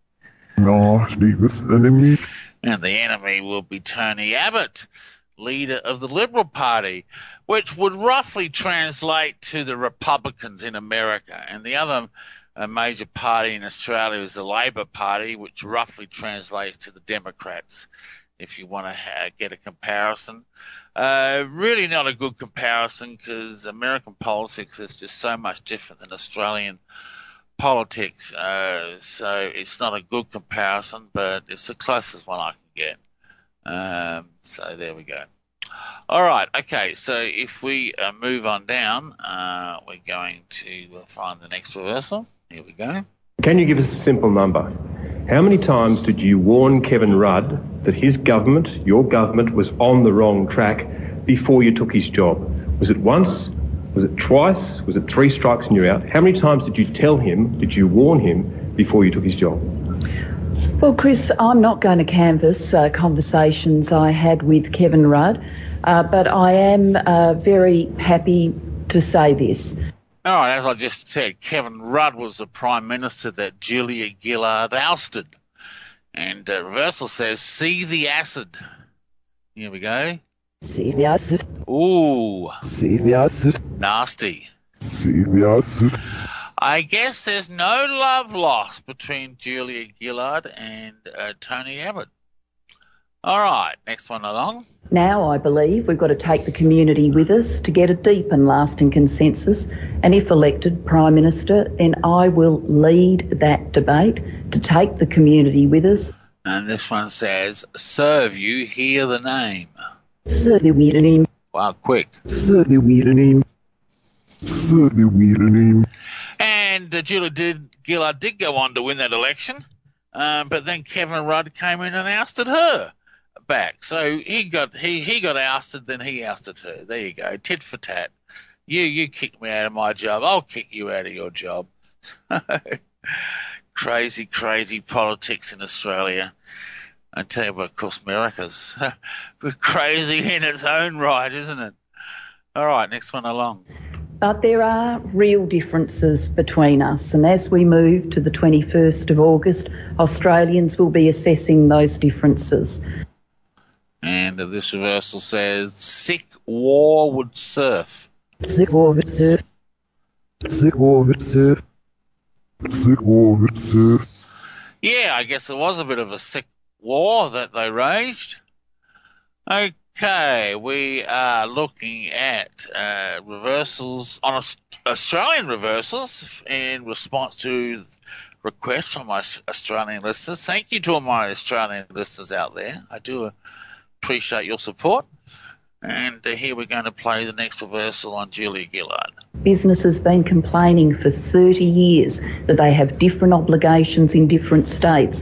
Speaker 3: Nasty this enemy.
Speaker 1: And the enemy will be Tony Abbott, leader of the Liberal Party, which would roughly translate to the Republicans in America. And the other uh, major party in Australia is the Labor Party, which roughly translates to the Democrats, if you want to ha- get a comparison. Uh, really not a good comparison because American politics is just so much different than Australian politics. Uh, so it's not a good comparison, but it's the closest one I can get. Um, so there we go. All right. Okay. So if we uh, move on down, uh, we're going to uh, find the next reversal. Here we go.
Speaker 16: Can you give us a simple number? How many times did you warn Kevin Rudd that his government, your government, was on the wrong track before you took his job? Was it once? Was it twice? Was it three strikes and you're out? How many times did you tell him, did you warn him before you took his job?
Speaker 15: Well, Chris, I'm not going to canvass uh, conversations I had with Kevin Rudd, uh, but I am uh, very happy to say this.
Speaker 1: All right, as I just said, Kevin Rudd was the Prime Minister that Julia Gillard ousted. And uh, reversal says, see the acid. Here we go.
Speaker 15: See the acid.
Speaker 1: Ooh.
Speaker 3: See the acid.
Speaker 1: Nasty.
Speaker 3: See the acid.
Speaker 1: I guess there's no love lost between Julia Gillard and uh, Tony Abbott. All right, next one along.
Speaker 15: Now I believe we've got to take the community with us to get a deep and lasting consensus. And if elected Prime Minister, then I will lead that debate to take the community with us.
Speaker 1: And this one says, serve you, hear the name.
Speaker 15: Serve you, hear the name.
Speaker 1: Wow, quick.
Speaker 3: So the weird name. So the weird name.
Speaker 1: And uh, Julia did, Gillard did go on to win that election, um, but then Kevin Rudd came in and ousted her back. So he got he, he got ousted, then he ousted her. There you go, tit for tat. You you kicked me out of my job, I'll kick you out of your job. Crazy, crazy politics in Australia. I tell you, but of course, America's crazy in its own right, isn't it? All right, next one along.
Speaker 15: But there are real differences between us, and as we move to the twenty-first of August, Australians will be assessing those differences.
Speaker 1: And uh, this reversal says, sick war would surf.
Speaker 15: Sick war would surf.
Speaker 3: Sick war would surf. Sick war would surf.
Speaker 1: Yeah, I guess it was a bit of a sick war that they raged. Okay, we are looking at uh, reversals on Australian reversals in response to requests from my Australian listeners. Thank you to all my Australian listeners out there. I do appreciate your support. And uh, here we're going to play the next reversal on Julia Gillard.
Speaker 15: Business has been complaining for thirty years that they have different obligations in different states.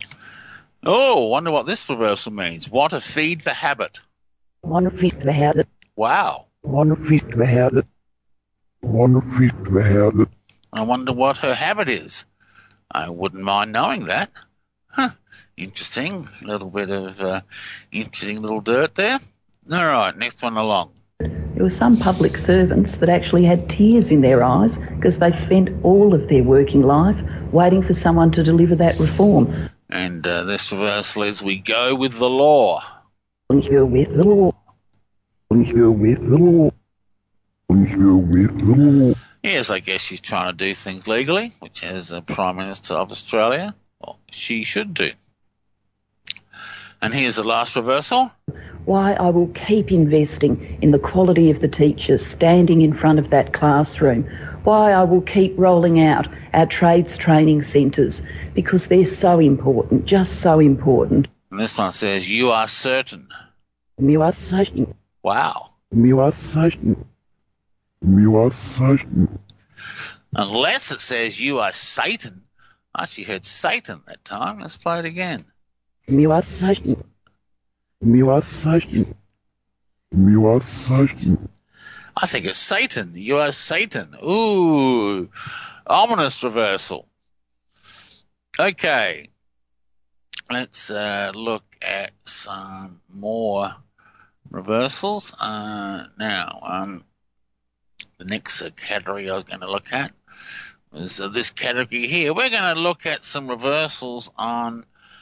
Speaker 1: Oh, wonder what this reversal means. Want to feed the habit.
Speaker 15: Want to feed the habit.
Speaker 1: Wow.
Speaker 3: Want to feed the habit. Want to feed the habit.
Speaker 1: I wonder what her habit is. I wouldn't mind knowing that. Huh. Interesting. A little bit of uh, interesting little dirt there. All right, next one along.
Speaker 15: There were some public servants that actually had tears in their eyes because they spent all of their working life waiting for someone to deliver that reform.
Speaker 1: And uh, this reversal is we go with the law.
Speaker 15: We go with the law.
Speaker 3: We go with the law. We go with the law.
Speaker 1: Yes, I guess she's trying to do things legally, which as a Prime Minister of Australia, well, she should do. And here's the last reversal.
Speaker 15: Why I will keep investing in the quality of the teachers standing in front of that classroom. Why I will keep rolling out our trades training centres, because they're so important, just so important.
Speaker 1: And this one says, you are certain.
Speaker 15: You are certain.
Speaker 1: Wow.
Speaker 3: You are certain. You are certain.
Speaker 1: Unless it says you are Satan. I actually heard Satan that time. Let's play it again.
Speaker 15: You are certain.
Speaker 3: You are certain. You are certain.
Speaker 1: I think it's Satan. You are Satan. Ooh, ominous reversal. Okay, let's uh, look at some more reversals. Uh, now, um, the next uh, category I was going to look at is uh, this category here. We're going to look at some reversals on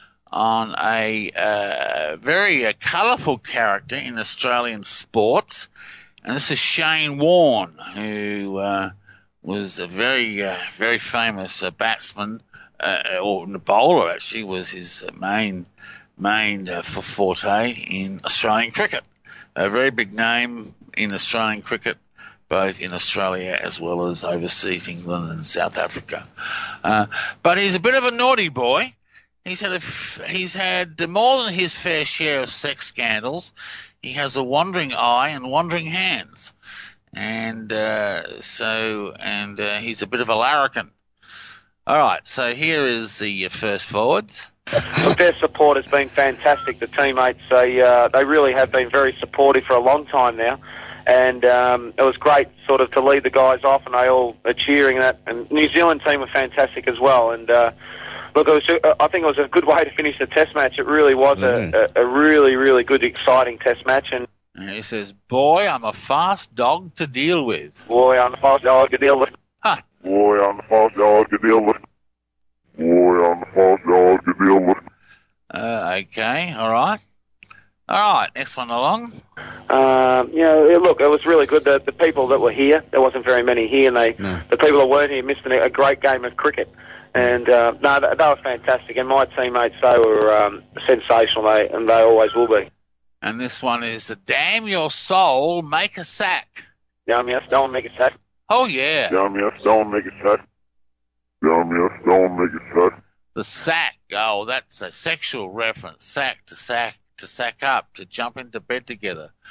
Speaker 1: on a uh, very uh, colourful character in Australian sports. And this is Shane Warne, who uh, was a very, uh, very famous uh, batsman, uh, or bowler actually, was his main, main uh, forte in Australian cricket. A very big name in Australian cricket, both in Australia as well as overseas, England and South Africa. Uh, but he's a bit of a naughty boy. He's had a f- he's had more than his fair share of sex scandals. He has a wandering eye and wandering hands, and uh, so and uh, he's a bit of a larrikin. All right, so here is the uh, first forwards.
Speaker 17: Look, their support has been fantastic. The teammates, they uh, they really have been very supportive for a long time now, and um, it was great sort of to lead the guys off, and they all are cheering that. And New Zealand team were fantastic as well, and. Uh, Look, it was, uh, I think it was a good way to finish the test match. It really was mm. a, a really, really good, exciting test match. And,
Speaker 1: and he says, boy, I'm a fast dog to deal with.
Speaker 17: Boy, I'm a fast dog to deal with.
Speaker 1: Huh.
Speaker 3: Boy, I'm a fast dog to deal with. Boy, I'm a fast dog to deal with.
Speaker 1: Uh, okay, all right. All right, next one along.
Speaker 17: Um, you know, look, it was really good. The, the people that were here, there wasn't very many here, and they, no. the people that weren't here missed a, a great game of cricket. And, uh, no, they, they were fantastic. And my teammates, they were um, sensational, they, and they always will be.
Speaker 1: And this one is, damn your soul, make a sack.
Speaker 17: Damn yes, don't make a sack.
Speaker 1: Oh, yeah.
Speaker 3: Damn yes, don't make a sack. Damn yes, don't make a sack.
Speaker 1: The sack, oh, that's a sexual reference. Sack, to sack, to sack up, to jump into bed together.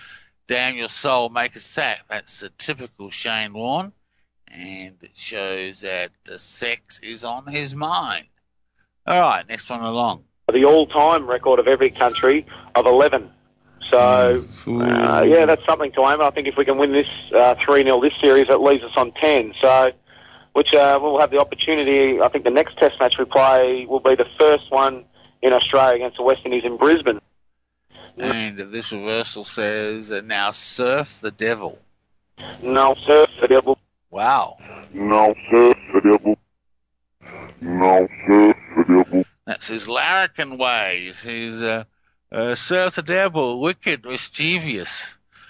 Speaker 1: Damn your soul, make a sack. That's a typical Shane Warne. And it shows that the sex is on his mind. All right, next one along.
Speaker 17: The all-time record of every country of eleven. So, uh, yeah, that's something to aim at. I think if we can win this uh, three nil this series, it leaves us on ten. So, which uh, we'll have the opportunity. I think the next Test match we play will be the first one in Australia against the West Indies in Brisbane.
Speaker 1: And this reversal says, uh, now surf the devil.
Speaker 17: No, surf the devil.
Speaker 1: Wow.
Speaker 3: No, surf the devil. No, surf the devil.
Speaker 1: That's his larrikin ways. He's uh, uh, surf the devil, wicked, mischievous.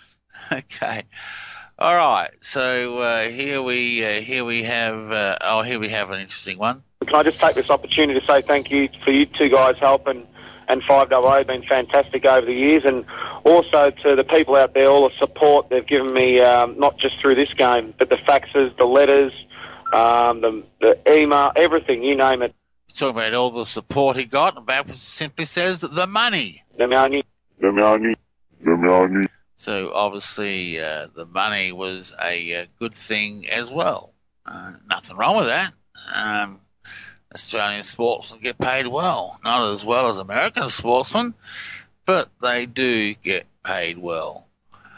Speaker 1: Okay. All right. So uh, here we uh, here we have uh, oh here we have an interesting one.
Speaker 17: Can I just take this opportunity to say thank you for you two guys helping, and five double O have been fantastic over the years, and also to the people out there, all the support they've given me, um, not just through this game, but the faxes, the letters, um, the, the email, everything, you name it.
Speaker 1: He's talking about all the support he got, and Bab simply says that the money.
Speaker 17: The money.
Speaker 3: The money. The money.
Speaker 1: So obviously uh, the money was a uh, good thing as well. Uh, nothing wrong with that. Um, Australian sportsmen get paid well. Not as well as American sportsmen, but they do get paid well.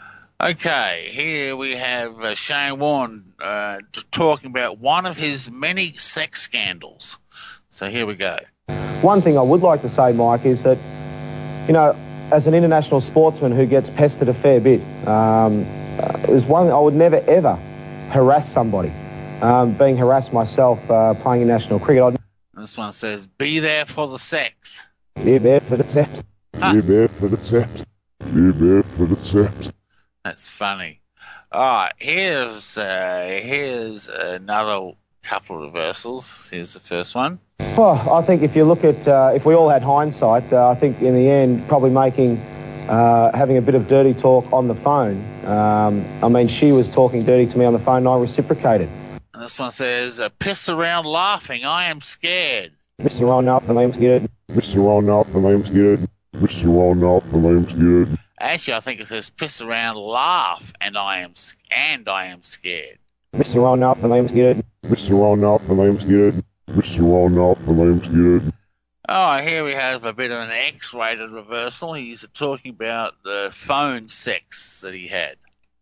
Speaker 1: Okay, here we have uh, Shane Warne uh, talking about one of his many sex scandals. So here we go.
Speaker 18: One thing I would like to say, Mike, is that, you know, as an international sportsman who gets pestered a fair bit, um, uh, there's one I would never, ever harass somebody. Um, being harassed myself uh, playing in national cricket, I'd
Speaker 1: This one says, be there for the sex.
Speaker 18: Be there for the sex.
Speaker 3: Be there for the sex. Be there for the sex.
Speaker 1: That's funny. All right, here's uh, here's another couple of reversals. Here's the first one.
Speaker 18: Well, I think if you look at, uh, if we all had hindsight, uh, I think in the end, probably making, uh, having a bit of dirty talk on the phone. Um, I mean, she was talking dirty to me on the phone and I reciprocated.
Speaker 1: And this one says, uh, piss around laughing, I am scared.
Speaker 18: Mister Ronald, the name's good.
Speaker 3: Mister Ronald, the name's good. Mister Ronald, the name's good.
Speaker 1: Actually, I think it says piss around laugh and I am and I am scared.
Speaker 18: Mister Ronald, the name's good.
Speaker 3: Mister Ronald, the name's good. Mister Ronald, the name's good.
Speaker 1: Oh, here we have a bit of an X-rated reversal. He's talking about the phone sex that he had.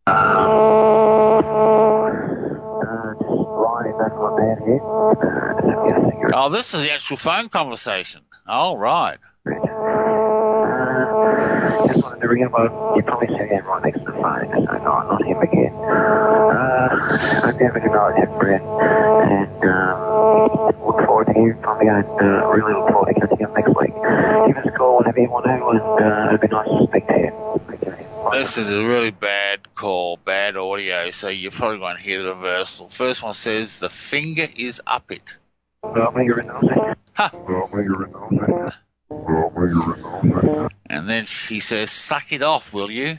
Speaker 1: Oh, this is the actual phone conversation. Oh, right.
Speaker 19: Just wanted to ring him up. You probably see him right next to the phone. So no, not him again. Uh, hope you have a good night, Jeff Brett. And um, look forward to hearing from you. And uh, really look forward to catching up next week. Give us a call whenever you want to, and uh, it'd be nice to speak to you. Okay.
Speaker 1: This is a really bad call, bad audio, so you're probably going to hear the reversal. First one says, the finger is up it. Ha! And then he says, suck it off, will you?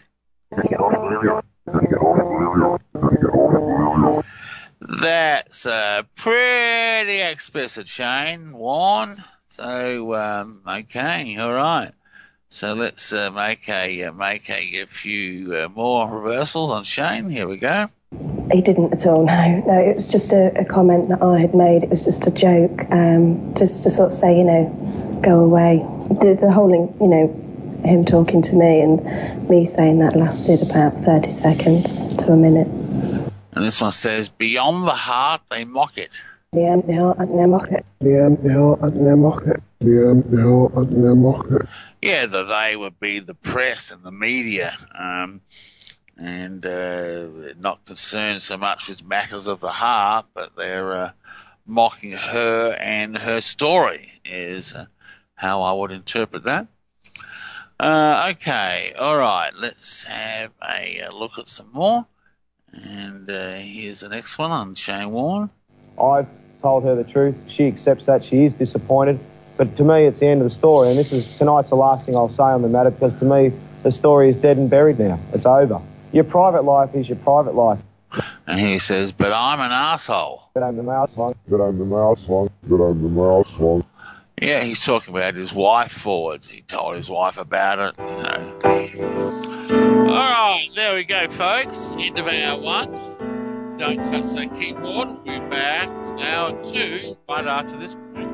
Speaker 1: That's uh, pretty explicit, Shane Warne. So, um, okay, all right. So let's uh, make a uh, make a, a few uh, more reversals on Shane. Here we go.
Speaker 20: He didn't at all, no. No, it was just a, a comment that I had made. It was just a joke, um, just to sort of say, you know, go away. The, the whole, you know, him talking to me and me saying that lasted about thirty seconds to a minute.
Speaker 1: And this one says, beyond the heart, they mock it.
Speaker 20: Beyond the heart, they mock it.
Speaker 3: Beyond the heart, they mock it. Beyond the heart, they mock it.
Speaker 1: Yeah, the they would be the press and the media, um, and uh, not concerned so much with matters of the heart, but they're uh, mocking her and her story is uh, how I would interpret that. Uh, okay, all right, let's have a, a look at some more. And uh, here's the next one on Shane Warne.
Speaker 18: I've told her the truth. She accepts that. She is disappointed. But to me, it's the end of the story. And this is tonight's the last thing I'll say on the matter, because to me, the story is dead and buried now. It's over. Your private life is your private life.
Speaker 1: And he says, but I'm an arsehole.
Speaker 18: But I'm the mouse one.
Speaker 3: But I'm the mouse one. But I'm the mouse one.
Speaker 1: Yeah, he's talking about his wife forwards. He told his wife about it, you know. right, there we go, folks. End of hour one. Don't touch that keyboard. We'll be back with hour two right after this break.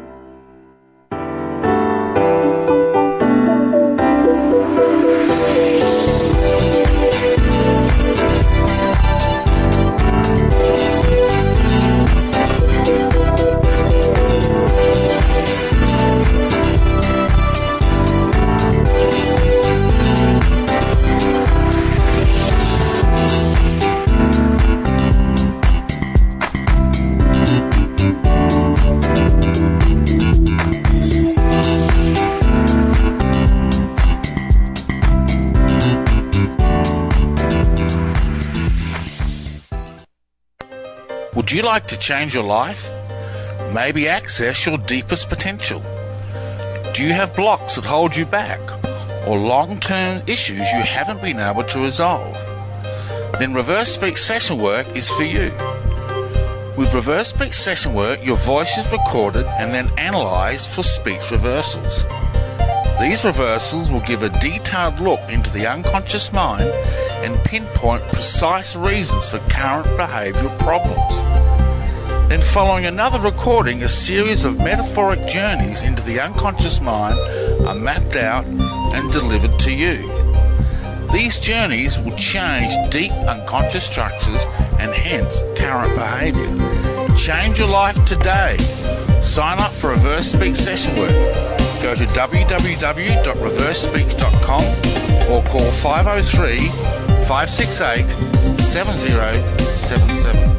Speaker 1: Would you like to change your life? Maybe access your deepest potential? Do you have blocks that hold you back, or long-term issues you haven't been able to resolve? Then Reverse Speech Session Work is for you. With Reverse Speech Session Work, your voice is recorded and then analysed for speech reversals. These reversals will give a detailed look into the unconscious mind and pinpoint precise reasons for current behavioural problems. Then following another recording, a series of metaphoric journeys into the unconscious mind are mapped out and delivered to you. These journeys will change deep unconscious structures and hence current behaviour. Change your life today. Sign up for Reverse Speech Session Work. Go to w w w dot reverse speech dot com or call five oh three, five six eight, seven oh seven seven.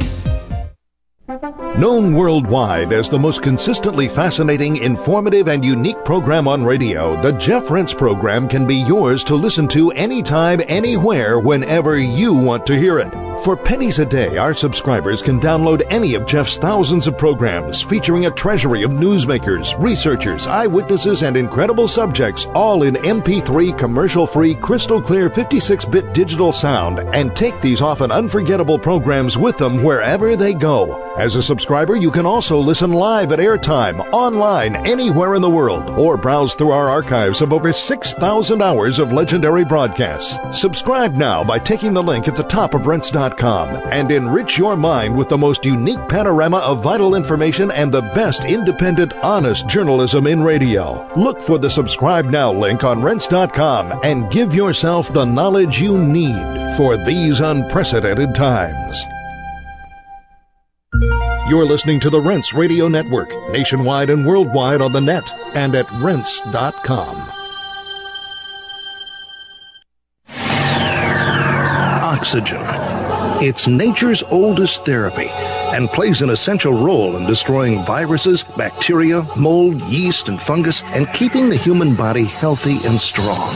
Speaker 21: Known worldwide as the most consistently fascinating, informative, and unique program on radio, the Jeff Rense program can be yours to listen to anytime, anywhere, whenever you want to hear it. For pennies a day, our subscribers can download any of Jeff's thousands of programs featuring a treasury of newsmakers, researchers, eyewitnesses, and incredible subjects, all in M P three commercial-free, crystal-clear fifty-six bit digital sound, and take these often unforgettable programs with them wherever they go. As a subscriber, you can also listen live at airtime, online, anywhere in the world, or browse through our archives of over six thousand hours of legendary broadcasts. Subscribe now by taking the link at the top of Rense dot com and enrich your mind with the most unique panorama of vital information and the best independent, honest journalism in radio. Look for the Subscribe Now link on Rense dot com and give yourself the knowledge you need for these unprecedented times. You're listening to the Rense Radio Network, nationwide and worldwide on the net and at Rense dot com.
Speaker 22: Oxygen. It's nature's oldest therapy and plays an essential role in destroying viruses, bacteria, mold, yeast, and fungus, and keeping the human body healthy and strong.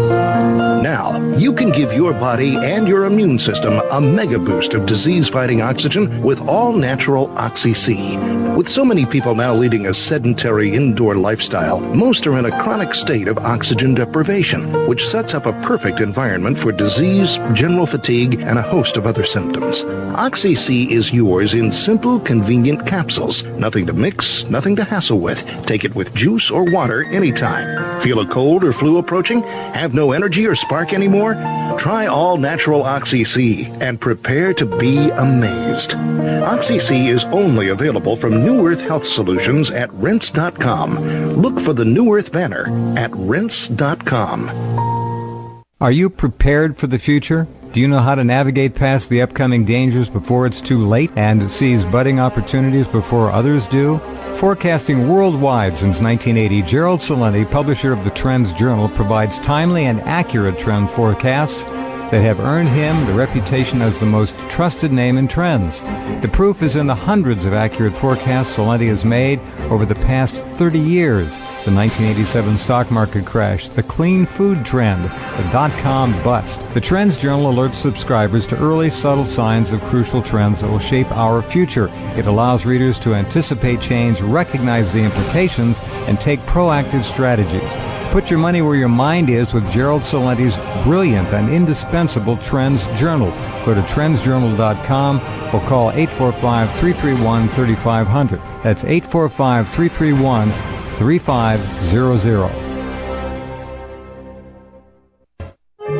Speaker 22: Now, you can give your body and your immune system a mega boost of disease-fighting oxygen with all-natural Oxy-C. With so many people now leading a sedentary indoor lifestyle, most are in a chronic state of oxygen deprivation, which sets up a perfect environment for disease, general fatigue, and a host of other symptoms. Oxy-C is yours in simple, convenient capsules. Nothing to mix, nothing to hassle with. Take it with juice or water anytime. Feel a cold or flu approaching? Have no energy or spark anymore? Try all-natural Oxy-C and prepare to be amazed. Oxy-C is only available from New Earth Health Solutions at Rense dot com. Look for the New Earth banner at Rense dot com.
Speaker 23: Are you prepared for the future? Do you know how to navigate past the upcoming dangers before it's too late and seize budding opportunities before others do? Forecasting worldwide since nineteen eighty, Gerald Celente, publisher of the Trends Journal, provides timely and accurate trend forecasts that have earned him the reputation as the most trusted name in trends. The proof is in the hundreds of accurate forecasts Celente has made over the past thirty years. The nineteen eighty-seven stock market crash, the clean food trend, the dot-com bust. The Trends Journal alerts subscribers to early, subtle signs of crucial trends that will shape our future. It allows readers to anticipate change, recognize the implications, and take proactive strategies. Put your money where your mind is with Gerald Celente's brilliant and indispensable Trends Journal. Go to trends journal dot com or call eight four five, three three one, three five zero zero. That's eight four five, three three one, three five zero zero.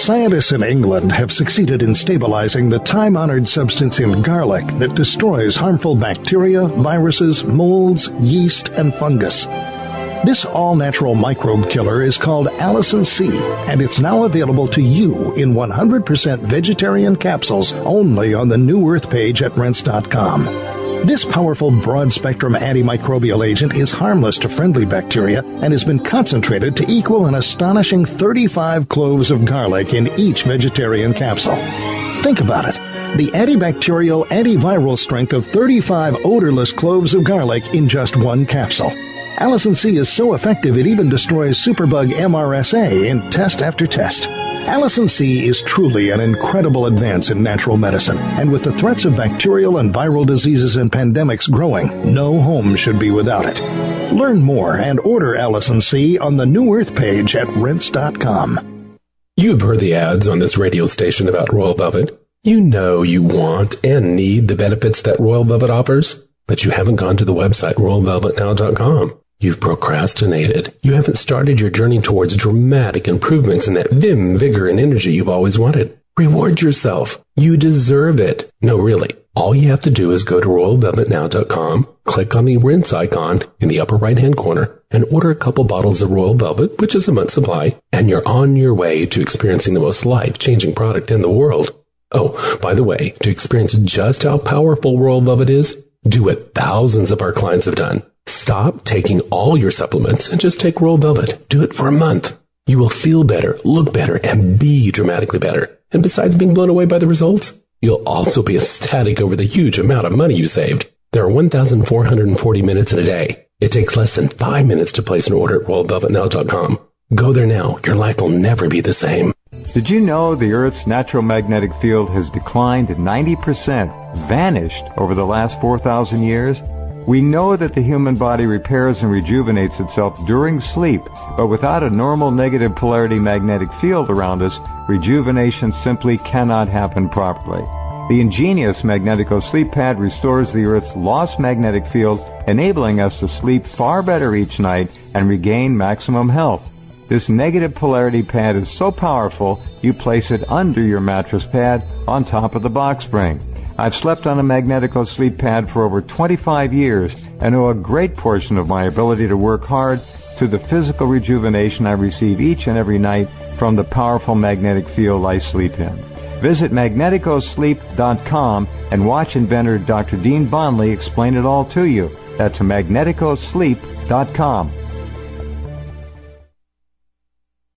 Speaker 21: Scientists in England have succeeded in stabilizing the time-honored substance in garlic that destroys harmful bacteria, viruses, molds, yeast, and fungus. This all-natural microbe killer is called Allicin C, and it's now available to you in one hundred percent vegetarian capsules only on the New Earth page at rense dot com. This powerful broad-spectrum antimicrobial agent is harmless to friendly bacteria and has been concentrated to equal an astonishing thirty-five cloves of garlic in each vegetarian capsule. Think about it. The antibacterial, antiviral strength of thirty-five odorless cloves of garlic in just one capsule. Allicin C is so effective it even destroys superbug M R S A in test after test. Allicin C is truly an incredible advance in natural medicine, and with the threats of bacterial and viral diseases and pandemics growing, no home should be without it. Learn more and order Allicin C on the New Earth page at rense dot com.
Speaker 13: You've heard the ads on this radio station about Royal Velvet. You know you want and need the benefits that Royal Velvet offers, but you haven't gone to the website royal velvet now dot com. You've procrastinated. You haven't started your journey towards dramatic improvements in that vim, vigor, and energy you've always wanted. Reward yourself. You deserve it. No, really. All you have to do is go to royal velvet now dot com, click on the rinse icon in the upper right-hand corner, and order a couple bottles of Royal Velvet, which is a month's supply, and you're on your way to experiencing the most life-changing product in the world. Oh, by the way, to experience just how powerful Royal Velvet is, do what thousands of our clients have done. Stop taking all your supplements and just take Royal Velvet. Do it for a month. You will feel better, look better, and be dramatically better. And besides being blown away by the results, you'll also be ecstatic over the huge amount of money you saved. There are one thousand four hundred forty minutes in a day. It takes less than five minutes to place an order at royal velvet now dot com. Go there now. Your life will never be the same.
Speaker 23: Did you know the Earth's natural magnetic field has declined ninety percent, vanished over the last four thousand years? We know that the human body repairs and rejuvenates itself during sleep, but without a normal negative polarity magnetic field around us, rejuvenation simply cannot happen properly. The ingenious Magnetico Sleep Pad restores the Earth's lost magnetic field, enabling us to sleep far better each night and regain maximum health. This negative polarity pad is so powerful, you place it under your mattress pad on top of the box spring. I've slept on a Magnetico Sleep Pad for over twenty-five years and owe a great portion of my ability to work hard to the physical rejuvenation I receive each and every night from the powerful magnetic field I sleep in. Visit magnetico sleep dot com and watch inventor Doctor Dean Bondley explain it all to you. That's magnetico sleep dot com.